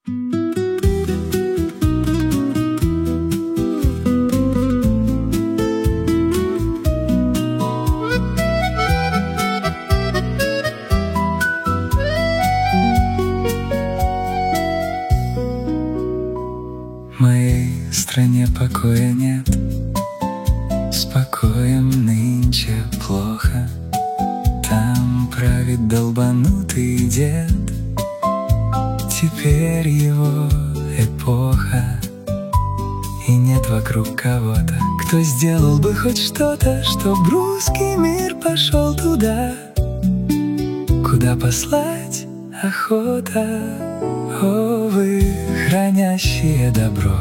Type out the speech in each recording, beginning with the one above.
В моей стране покоя нет, с покоем нынче плохо. Там правит долбанутый дед, теперь его эпоха. И нет вокруг кого-то, кто сделал бы хоть что-то, чтоб русский мир пошел туда, куда послать охота. О, вы, хранящие добро,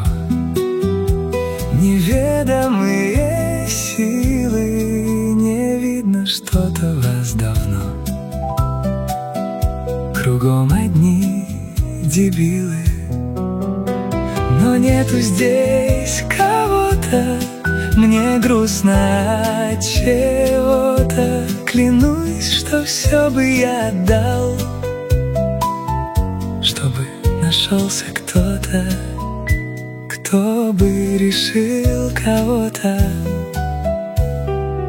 неведомые силы, не видно что-то вас давно. Кругом одни дебилы, но нету здесь кого-то. Мне грустно от чего-то. Клянусь, что все бы я отдал, чтобы нашелся кто-то, кто бы решил кого-то,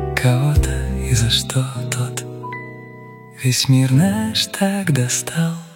и за что тот весь мир наш так достал.